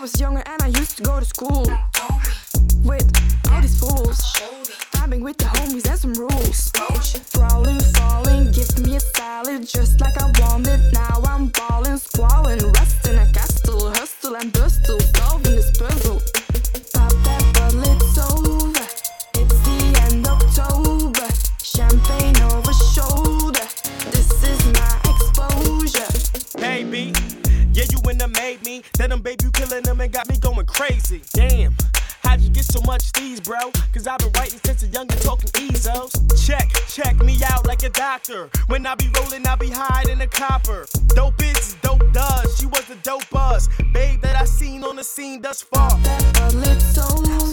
was younger and I used to go to school with all these fools, vibing with the homies and some rules. Brawling, falling, give me a salad just like I want it. Now I'm balling, squalling, resting a castle, hustle and bustle, solving this puzzle. Pop that bottle, it's over. It's the end of October. Champagne over shoulder. This is my exposure. Baby, yeah, you in the made me. Then them babe, you killing them and got me going crazy. Damn. How'd you get so much these, bro? Cause I've been writing since a youngin' talking EZOs. Check me out like a doctor. When I be rolling, I be hiding a copper. Dope is dope does. She was the dope buzz. Babe that I seen on the scene thus far. That bottle, it's over.